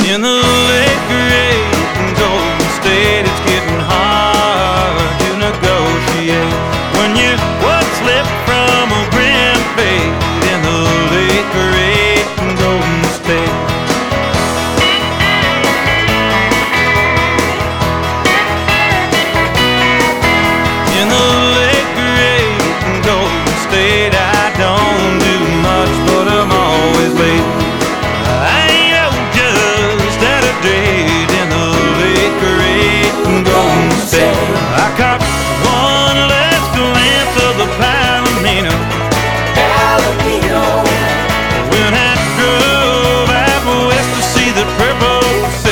In the late great Golden State, it's getting hard to negotiate when you would slip from a grand fate. In the late great Golden State. In the late great Golden State, I don't do much, but I'm always late. I ain't just out of date. In the late great Golden State, I caught one last glance of the Palomino. When I drove out west to see the purple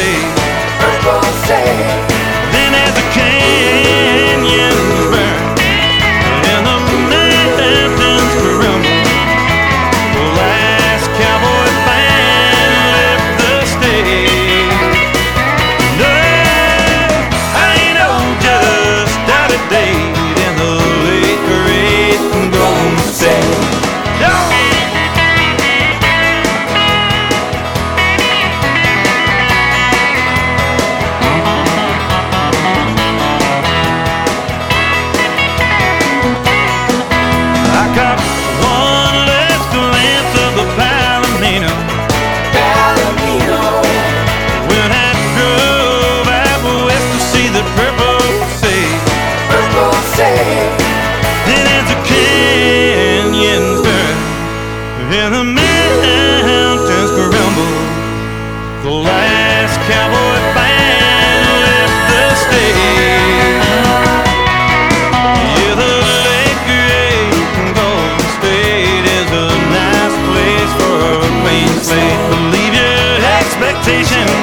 sage. Then as the canyons burn and the mountains crumble, the last cowboy band left the stage. No, I ain't no just out of date. In the late great Golden State. No. I caught one last glance of the Palomino. When I drove out west to see the purple sage. Then as the canyons burn and the mountains crumble, the last cowboy band left the stage. Yeah, the late great Golden State is a nice place for a clean slate. But leave your expectations